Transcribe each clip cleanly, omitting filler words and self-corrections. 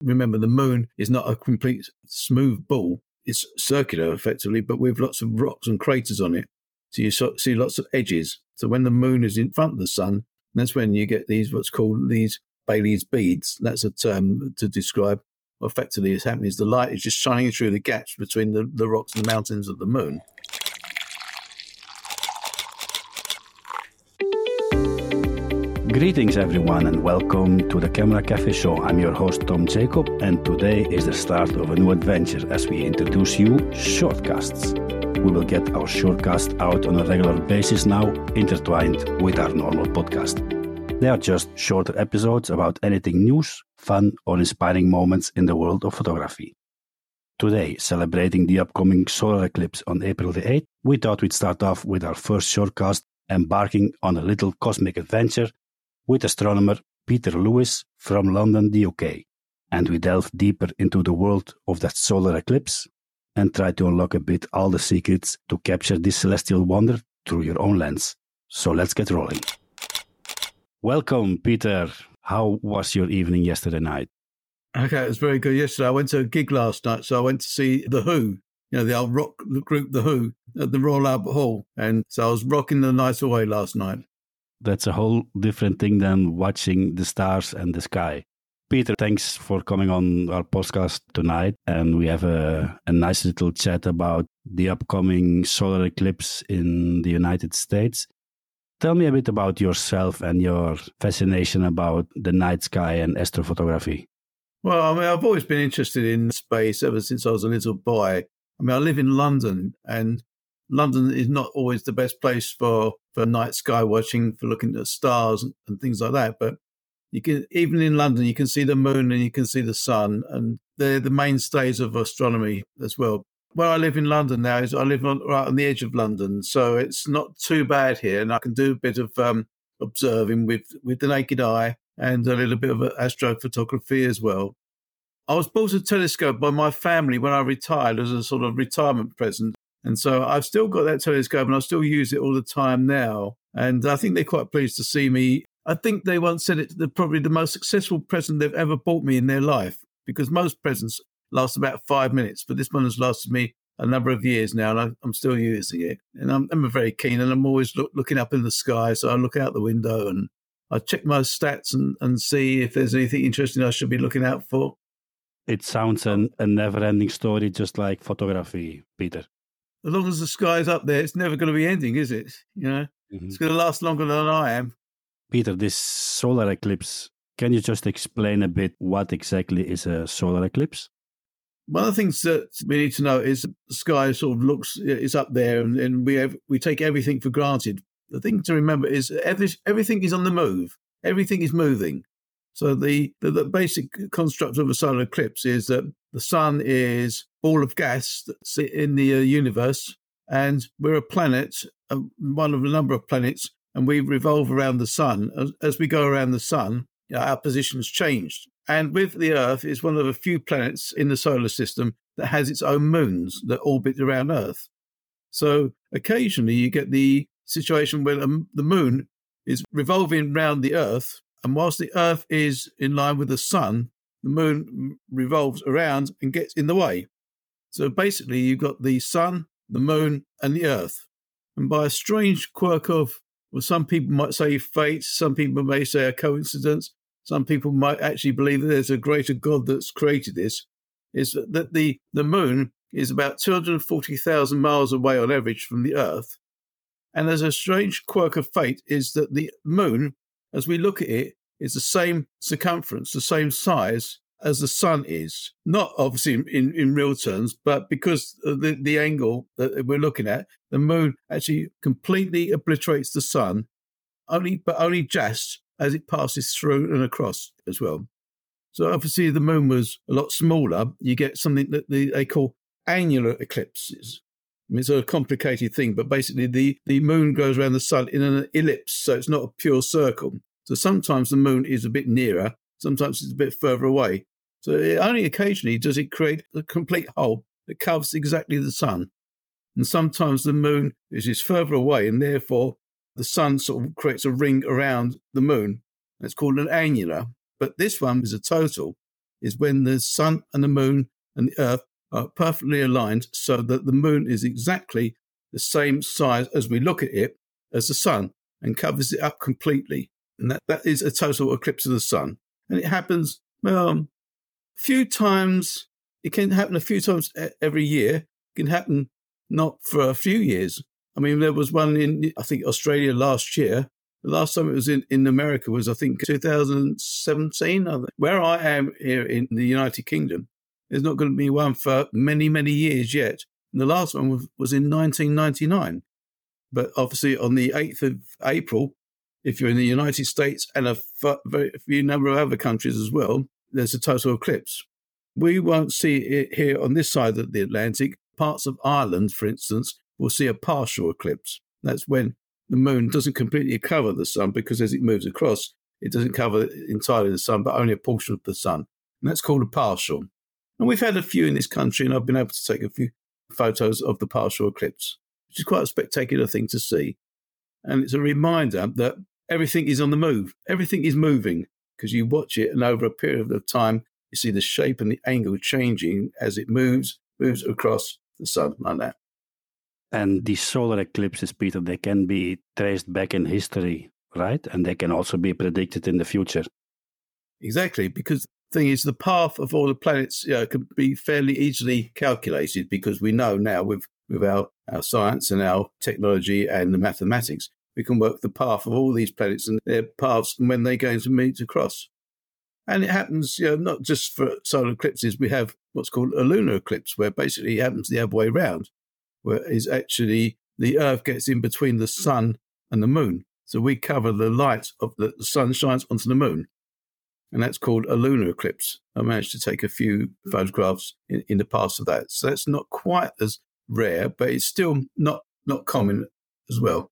Remember, the moon is not a complete smooth ball. It's circular, effectively, but with lots of rocks and craters on it. So you see lots of edges. So when the moon is in front of the sun, that's when you get these what's called these Baily's beads. That's a term to describe what effectively is happening. Is the light is just shining through the gaps between the rocks and the mountains of the moon. Greetings everyone and welcome to the Camera Cafe Show. I'm your host Tom Jacob, and today is the start of a new adventure as we introduce you Shortcasts. We will get our Shortcast out on a regular basis now, intertwined with our normal podcast. They are just shorter episodes about anything news, fun or inspiring moments in the world of photography. Today, celebrating the upcoming solar eclipse on April the 8th, we thought we'd start off with our first Shortcast, embarking on a little cosmic adventure with astronomer Peter Lewis from London, the UK. And we delve deeper into the world of that solar eclipse and try to unlock a bit all the secrets to capture this celestial wonder through your own lens. So let's get rolling. Welcome, Peter. How was your evening yesterday night? Okay, it was very good yesterday. I went to a gig last night, so I went to see The Who, the old rock group The Who, at the Royal Albert Hall. And so I was rocking the night away last night. That's a whole different thing than watching the stars and the sky. Peter, thanks for coming on our podcast tonight. And we have a nice little chat about the upcoming solar eclipse in the United States. Tell me a bit about yourself and your fascination about the night sky and astrophotography. Well, I've always been interested in space ever since I was a little boy. I live in London, and London is not always the best place for night sky watching, for looking at stars and things like that. But you can, even in London, you can see the moon and you can see the sun, and they're the mainstays of astronomy as well. Where I live in London now is I live right on the edge of London, so it's not too bad here, and I can do a bit of observing with the naked eye and a little bit of astrophotography as well. I was bought a telescope by my family when I retired as a sort of retirement present. And so I've still got that telescope and I still use it all the time now. And I think they're quite pleased to see me. I think they once said it's probably the most successful present they've ever bought me in their life, because most presents last about 5 minutes, but this one has lasted me a number of years now, and I'm still using it. And I'm very keen, and I'm always looking up in the sky. So I look out the window and I check my stats and see if there's anything interesting I should be looking out for. It sounds a never-ending story, just like photography, Peter. As long as the sky's up there, it's never going to be ending, is it? It's going to last longer than I am. Peter, this solar eclipse, can you just explain a bit what exactly is a solar eclipse? One of the things that we need to know is the sky sort of is up there, and we take everything for granted. The thing to remember is everything is on the move. Everything is moving. So the basic construct of a solar eclipse is that the sun is a ball of gas that's in the universe, and we're a planet, one of a number of planets, and we revolve around the sun. As we go around the sun, our position's changed. And with the Earth, it's one of the few planets in the solar system that has its own moons that orbit around Earth. So occasionally you get the situation where the moon is revolving around the Earth, and whilst the Earth is in line with the sun, the moon revolves around and gets in the way. So basically, you've got the sun, the moon, and the Earth. And by a strange quirk of, well, some people might say fate, some people may say a coincidence, some people might actually believe that there's a greater God that's created this, is that the moon is about 240,000 miles away on average from the Earth. And there's a strange quirk of fate is that the moon, as we look at it, is the same circumference, the same size as the sun is. Not obviously in real terms, but because of the angle that we're looking at, the moon actually completely obliterates the sun, only just as it passes through and across as well. So obviously the moon was a lot smaller. You get something that they call annular eclipses. It's a complicated thing, but basically the moon goes around the sun in an ellipse, so it's not a pure circle. So sometimes the moon is a bit nearer, sometimes it's a bit further away. So only occasionally does it create a complete hole that covers exactly the sun. And sometimes the moon is further away, and therefore the sun sort of creates a ring around the moon. It's called an annular. But this one is a total. is when the sun and the moon and the earth are perfectly aligned so that the moon is exactly the same size as we look at it as the sun and covers it up completely. And that is a total eclipse of the sun. And it happens, a few times. It can happen a few times every year. It can happen not for a few years. I mean, there was one in, I think, Australia last year. The last time it was in America was, I think, 2017. Where I am here in the United Kingdom, there's not going to be one for many, many years yet. And the last one was in 1999. But obviously on the 8th of April, if you're in the United States and a very few number of other countries as well, there's a total eclipse. We won't see it here on this side of the Atlantic. Parts of Ireland, for instance, will see a partial eclipse. That's when the moon doesn't completely cover the sun, because as it moves across, it doesn't cover entirely the sun, but only a portion of the sun. And that's called a partial. And we've had a few in this country, and I've been able to take a few photos of the partial eclipse, which is quite a spectacular thing to see. And it's a reminder that everything is on the move. Everything is moving, because you watch it, and over a period of time, you see the shape and the angle changing as it moves across the sun like that. And these solar eclipses, Peter, they can be traced back in history, right? And they can also be predicted in the future. Exactly, because the thing is, the path of all the planets can be fairly easily calculated, because we know now with our science and our technology and the mathematics, we can work the path of all these planets and their paths and when they're going to meet across. And it happens, not just for solar eclipses. We have what's called a lunar eclipse, where basically it happens the other way around, where is actually the Earth gets in between the sun and the moon. So we cover the light of the sun shines onto the moon. And that's called a lunar eclipse. I managed to take a few photographs in the past of that. So that's not quite as rare, but it's still not common as well.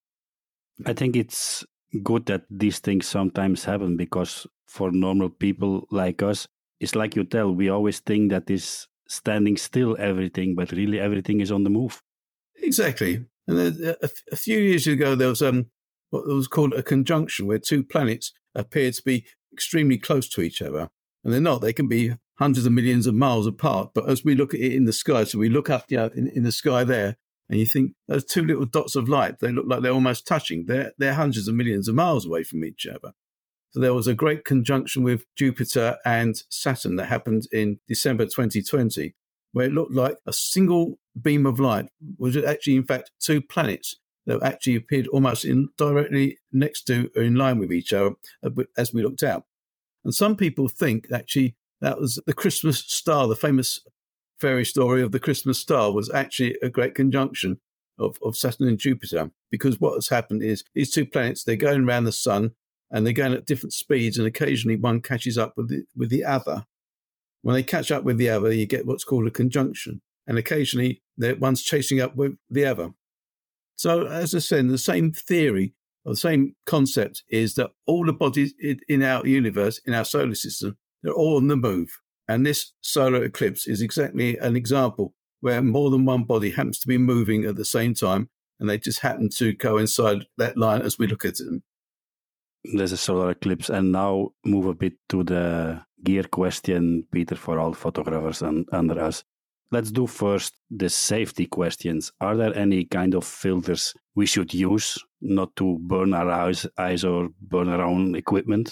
I think it's good that these things sometimes happen, because for normal people like us, it's like you tell, we always think that is standing still everything, but really everything is on the move. Exactly. And then a few years ago, there was what was called a conjunction, where two planets appeared to be extremely close to each other. And they're not. They can be hundreds of millions of miles apart. But as we look at it in the sky, so we look up in the sky there, and you think those two little dots of light, they look like they're almost touching. They're hundreds of millions of miles away from each other. So there was a great conjunction with Jupiter and Saturn that happened in December 2020, where it looked like a single beam of light was actually, in fact, two planets that actually appeared almost directly next to or in line with each other as we looked out. And some people think actually that was the Christmas star, the famous fairy story of the Christmas star was actually a great conjunction of Saturn and Jupiter, because what has happened is these two planets, they're going around the sun and they're going at different speeds, and occasionally one catches up with the other. When they catch up with the other, you get what's called a conjunction, and occasionally one's chasing up with the other. So, as I said, the same theory or the same concept is that all the bodies in our universe, in our solar system, they're all on the move. And this solar eclipse is exactly an example where more than one body happens to be moving at the same time, and they just happen to coincide that line as we look at them. There's a solar eclipse. And now move a bit to the gear question, Peter, for all photographers under us. Let's do first the safety questions. Are there any kind of filters we should use not to burn our eyes or burn our own equipment?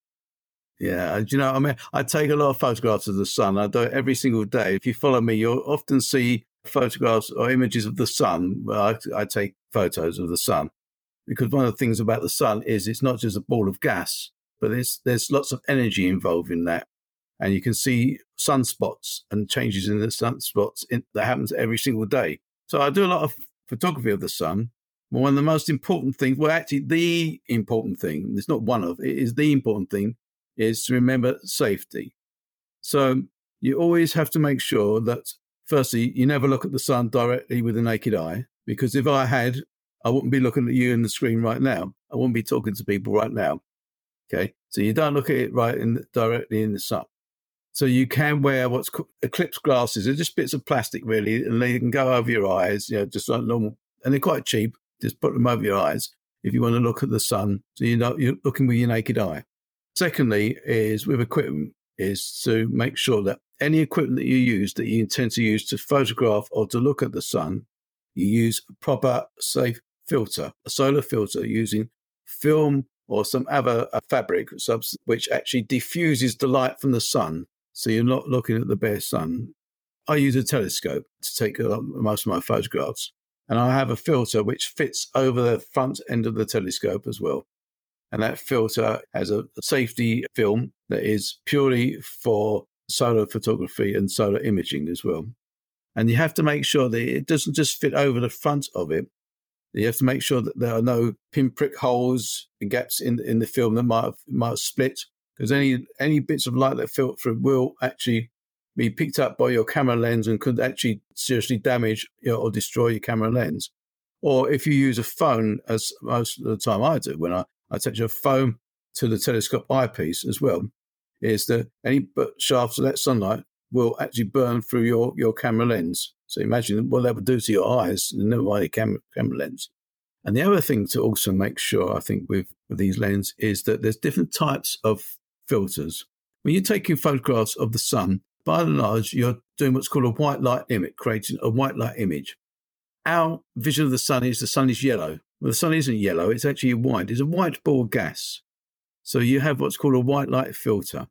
Yeah, I mean, I take a lot of photographs of the sun. I do it every single day. If you follow me, you'll often see photographs or images of the sun. I take photos of the sun, because one of the things about the sun is it's not just a ball of gas, but there's lots of energy involved in that. And you can see sunspots and changes in the sunspots that happens every single day. So I do a lot of photography of the sun. But one of the most important things, well, actually the important thing, it's not one of, it is the important thing, is to remember safety. So you always have to make sure that, firstly, you never look at the sun directly with the naked eye, because if I had, I wouldn't be looking at you in the screen right now. I wouldn't be talking to people right now. Okay, so you don't look at it directly in the sun. So you can wear what's called eclipse glasses. They're just bits of plastic, really, and they can go over your eyes, just like normal. And they're quite cheap. Just put them over your eyes if you want to look at the sun, so you're looking with your naked eye. Secondly is with equipment. is to make sure that any equipment that you use, that you intend to use to photograph or to look at the sun, you use a proper safe filter, a solar filter using film or some other fabric substance which actually diffuses the light from the sun, so you're not looking at the bare sun. I use a telescope to take most of my photographs, and I have a filter which fits over the front end of the telescope as well. And that filter has a safety film that is purely for solar photography and solar imaging as well. And you have to make sure that it doesn't just fit over the front of it. You have to make sure that there are no pinprick holes and gaps in the film that might have split, because any bits of light that filter through will actually be picked up by your camera lens and could actually seriously damage or destroy your camera lens. Or if you use a phone, as most of the time I do, when I attach a phone to the telescope eyepiece as well, is that any shafts of that sunlight will actually burn through your camera lens. So imagine what that would do to your eyes, and never mind your camera lens. And the other thing to also make sure, I think, with these lenses is that there's different types of filters. When you're taking photographs of the sun, by and large, you're doing what's called a white light image, creating a white light image. Our vision of the sun is yellow. Well, the sun isn't yellow, it's actually white. It's a white ball gas. So you have what's called a white light filter.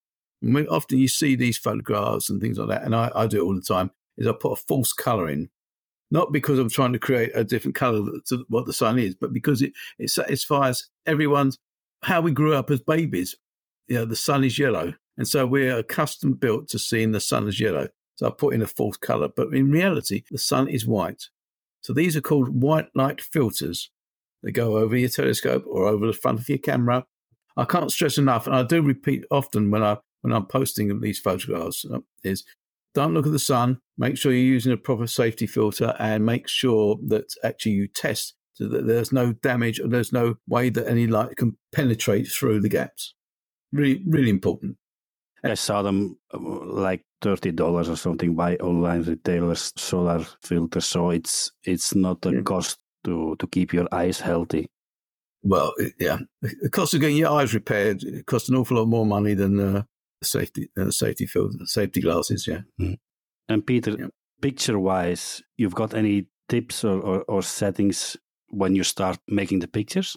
And often you see these photographs and things like that, and I do it all the time, is I put a false colour in. Not because I'm trying to create a different colour to what the sun is, but because it satisfies everyone's, how we grew up as babies. The sun is yellow. And so we're accustomed built to seeing the sun as yellow. So I put in a false colour. But in reality, the sun is white. So these are called white light filters. They go over your telescope or over the front of your camera. I can't stress enough, and I do repeat often when I'm posting these photographs, is don't look at the sun. Make sure you're using a proper safety filter, and make sure that actually you test so that there's no damage or there's no way that any light can penetrate through the gaps. Really, really important. I saw them like $30 or something by online retailers, solar filters. So it's not a cost to keep your eyes healthy. Well, yeah, the cost of getting your eyes repaired, it costs an awful lot more money than safety filter, safety glasses. Yeah. Mm. And Peter, picture-wise, you've got any tips or settings when you start making the pictures?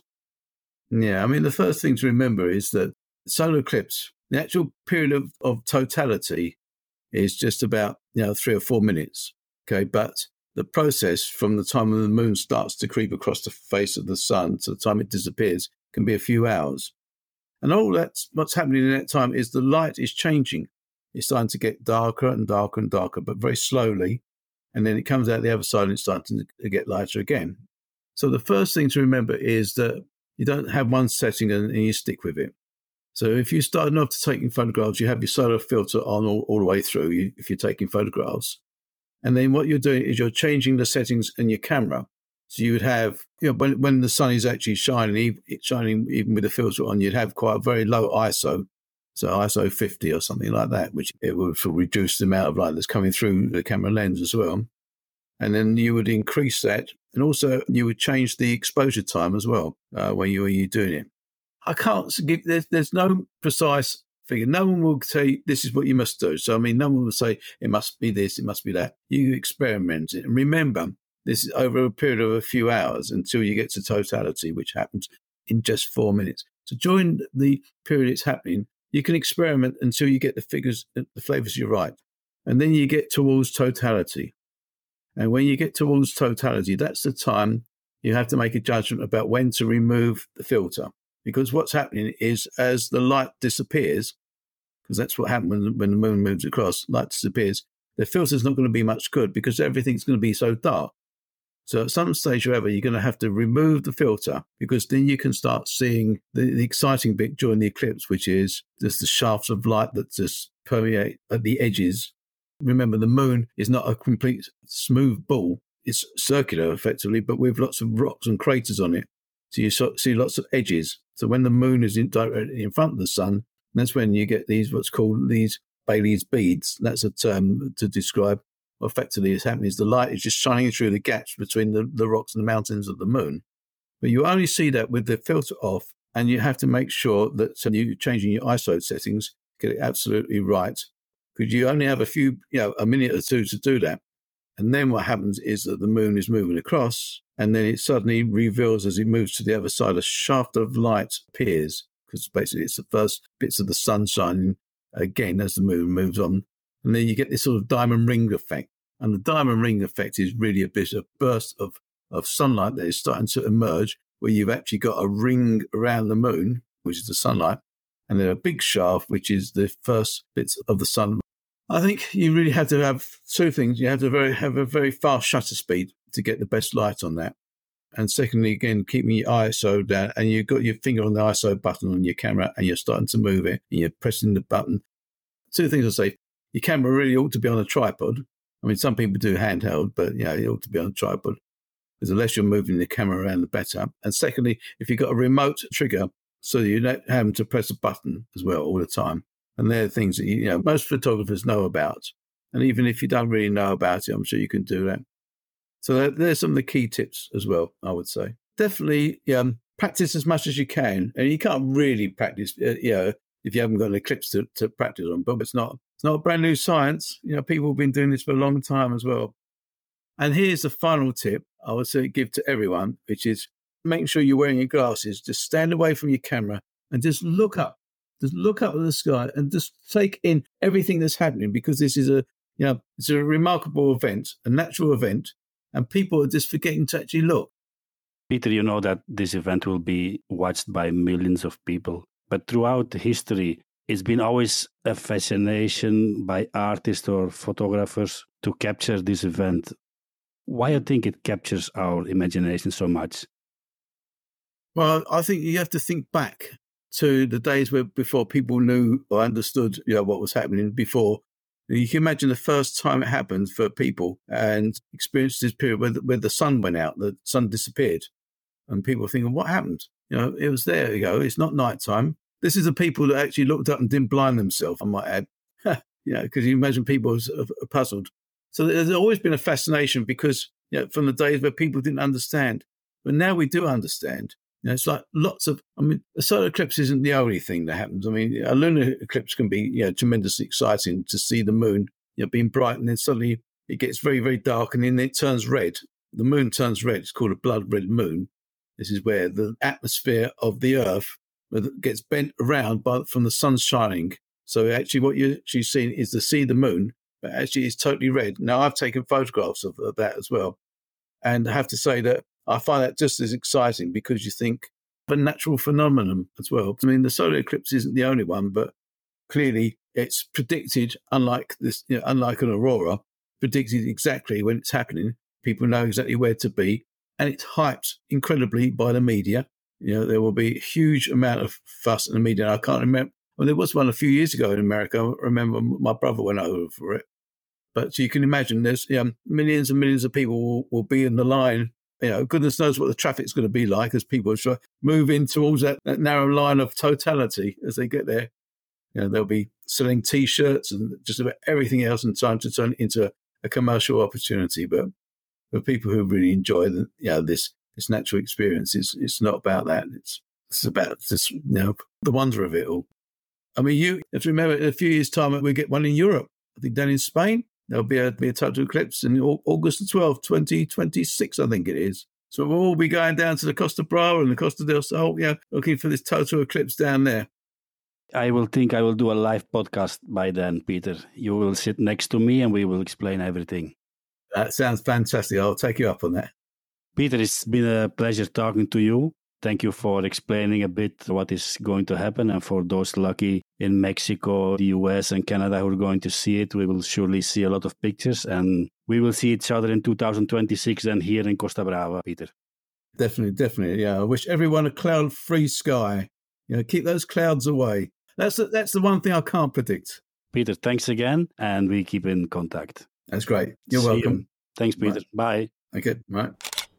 Yeah, I mean, the first thing to remember is that solar eclipse, the actual period of totality is just about 3 or 4 minutes. Okay, but the process from the time when the moon starts to creep across the face of the sun to the time it disappears can be a few hours. And all that's what's happening in that time is the light is changing. It's starting to get darker and darker and darker, but very slowly. And then it comes out the other side and it's starting to get lighter again. So the first thing to remember is that you don't have one setting and you stick with it. So if you're starting off to taking photographs, you have your solar filter on all the way through if you're taking photographs. And then what you're doing is you're changing the settings in your camera. So you would have, when the sun is actually shining even with the filter on, you'd have quite a very low ISO. So ISO 50 or something like that, which it would reduce the amount of light that's coming through the camera lens as well. And then you would increase that. And also you would change the exposure time as well when you're doing it. I can't give, there's no precise figure. No one will say this is what you must do. So, I mean, no one will say it must be this, it must be that. You experiment it. And remember, this is over a period of a few hours until you get to totality, which happens in just 4 minutes. So during the period it's happening, you can experiment until you get the figures, the flavors you right. And then you get towards totality. And when you get towards totality, that's the time you have to make a judgment about when to remove the filter. Because what's happening is as the light disappears, because that's what happens when the moon moves across, light disappears, the filter's not going to be much good because everything's going to be so dark. So at some stage, however, you're going to have to remove the filter because then you can start seeing the exciting bit during the eclipse, which is just the shafts of light that just permeate at the edges. Remember, the moon is not a complete smooth ball. It's circular, effectively, but with lots of rocks and craters on it. So you see lots of edges. So when the moon is directly in front of the sun, that's when you get these what's called these Baily's beads. That's a term to describe what effectively is happening is the light is just shining through the gaps between the rocks and the mountains of the moon. But you only see that with the filter off, and you have to make sure that you're changing your ISO settings. get it absolutely right, because you only have a minute or two to do that. And then what happens is that the moon is moving across, and then it suddenly reveals as it moves to the other side, a shaft of light appears, because basically it's the first bits of the sun shining again as the moon moves on. And then you get this sort of diamond ring effect. And the diamond ring effect is really a bit of burst of sunlight that is starting to emerge, where you've actually got a ring around the moon, which is the sunlight, and then a big shaft, which is the first bits of the sun. I think you really have to have two things. You have to have a very fast shutter speed to get the best light on that. And secondly, again, keeping your ISO down, and you've got your finger on the ISO button on your camera and you're starting to move it and you're pressing the button. Two things I say. Your camera really ought to be on a tripod. I mean, some people do handheld, but it ought to be on a tripod, because the less you're moving the camera around, the better. And secondly, if you've got a remote trigger, so you're not having to press a button as well all the time. And they're things that, most photographers know about. And even if you don't really know about it, I'm sure you can do that. So there's some of the key tips as well, I would say. Definitely practice as much as you can. And you can't really practice, if you haven't got an eclipse to practice on. But it's not a brand new science. People have been doing this for a long time as well. And here's the final tip I would say give to everyone, which is making sure you're wearing your glasses. Just stand away from your camera and just look up. Just look up at the sky and just take in everything that's happening, because this is it's a remarkable event, a natural event, and people are just forgetting to actually look. Peter, you know that this event will be watched by millions of people, but throughout history, it's been always a fascination by artists or photographers to capture this event. Why do you think it captures our imagination so much? Well, I think you have to think back to the days before people knew or understood, what was happening before. You can imagine the first time it happened for people and experienced this period where the sun went out, the sun disappeared, and people were thinking, what happened? It was there. You go, it's not nighttime. This is the people that actually looked up and didn't blind themselves, I might add, because you imagine people are puzzled. So there's always been a fascination, because from the days where people didn't understand, but now we do understand. It's like a solar eclipse isn't the only thing that happens. I mean, a lunar eclipse can be, tremendously exciting to see the moon, being bright, and then suddenly it gets very, very dark, and then it turns red. The moon turns red. It's called a blood red moon. This is where the atmosphere of the Earth gets bent around from the sun shining. So actually what you're actually seeing is to see the moon, but actually it's totally red. Now, I've taken photographs of that as well. And I have to say that I find that just as exciting, because you think of a natural phenomenon as well. I mean, the solar eclipse isn't the only one, but clearly it's predicted, unlike an aurora, predicted exactly when it's happening. People know exactly where to be, and it's hyped incredibly by the media. There will be a huge amount of fuss in the media. I can't remember. Well, there was one a few years ago in America. I remember my brother went over for it. But you can imagine there's millions and millions of people will be in the line. Goodness knows what the traffic's going to be like as people try move in towards that narrow line of totality as they get there. They'll be selling T-shirts and just about everything else and trying to turn it into a commercial opportunity. But for people who really enjoy this natural experience, it's not about that. It's about just the wonder of it all. I mean, you have to remember, in a few years' time, we get one in Europe. I think down in Spain. There'll be a total eclipse in August the 12th, 2026, I think it is. So we'll all be going down to the Costa Brava and the Costa del Sol, looking for this total eclipse down there. I will do a live podcast by then, Peter. You will sit next to me and we will explain everything. That sounds fantastic. I'll take you up on that. Peter, it's been a pleasure talking to you. Thank you for explaining a bit what is going to happen. And for those lucky in Mexico, the US and Canada who are going to see it, we will surely see a lot of pictures. And we will see each other in 2026 and here in Costa Brava, Peter. Definitely. Yeah, I wish everyone a cloud-free sky. Keep those clouds away. That's the one thing I can't predict. Peter, thanks again. And we keep in contact. That's great. You're welcome. Thanks, Peter. Right. Bye. Okay, right.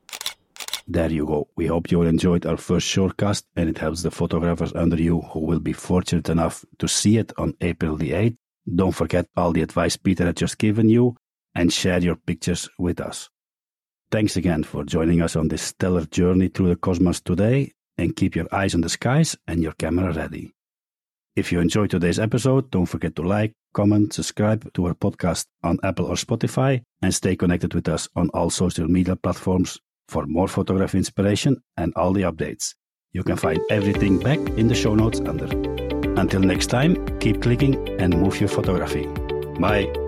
There you go. We hope you all enjoyed our first shortcast, and it helps the photographers under you who will be fortunate enough to see it on April the 8th. Don't forget all the advice Peter had just given you, and share your pictures with us. Thanks again for joining us on this stellar journey through the cosmos today, and keep your eyes on the skies and your camera ready. If you enjoyed today's episode, don't forget to like, comment, subscribe to our podcast on Apple or Spotify, and stay connected with us on all social media platforms for more photography inspiration and all the updates. You can find everything back in the show notes under. Until next time, keep clicking and move your photography. Bye.